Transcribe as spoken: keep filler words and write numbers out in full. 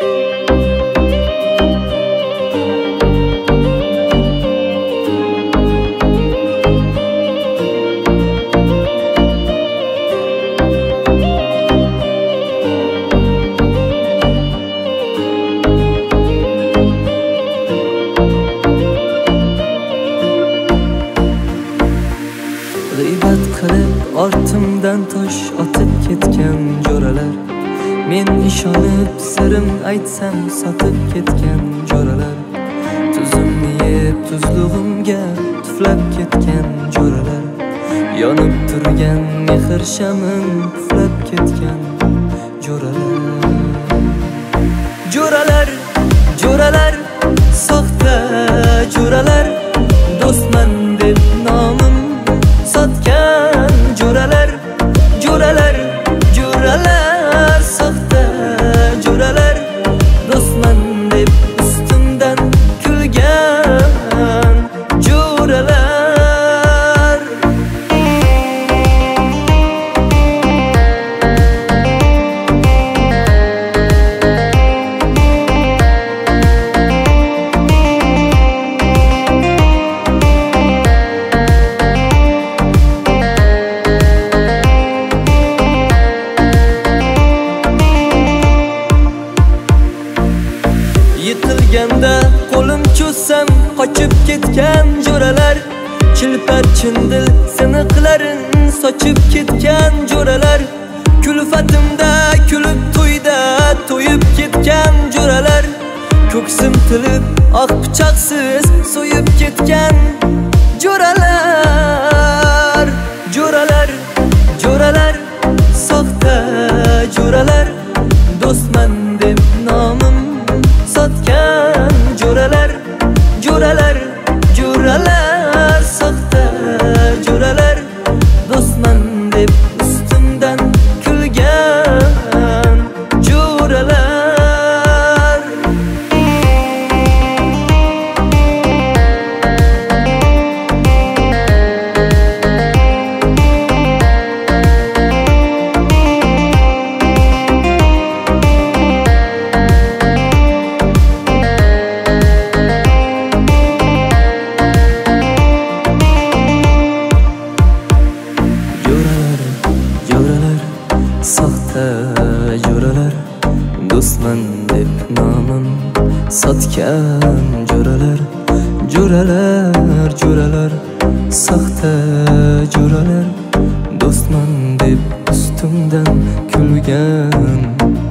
G'iybat qilib ortimdan tosh otib ketgan jo'ralar, men ishonib sirim aytsam sotib ketgan jo'ralar, tuzimni yeb tuzlug'imga tuflab ketgan jo'ralar, yonib turgan mehr shamim puflab ketgan jo'ralar. Jo'ralar, jo'ralar, soxta jo'ralar, do'stman deb nomim sotgan jo'ralar, jo'ralar, jo'ralar, soxta jo'ralar, do'stman deb ustimdan kulgan jo'ralar. Yiqilganda qo'lim cho'zsam qochib ketgan jo'ralar, chilpar chindil siniqlarin sochib ketgan jo'ralar, kulfatimda kulib to'yda to'yib ketgan jo'ralar, ko'ksim tilib oq pichoqsiz so'yib ketgan jo'ralar. Jo'ralar, jo'ralar, soxta jo'ralar, do'stman deb nomim sotgan jo'ralar, jo'ralar, jo'ralar, soxta jo'ralar, do'stman deb ustimdan kulgan jo'ralar. Soxta jo'ralar, do'stman deb nomim sotgan jo'ralar, jo'ralar, jo'ralar, soxta jo'ralar, do'stman deb ustimdan kulgan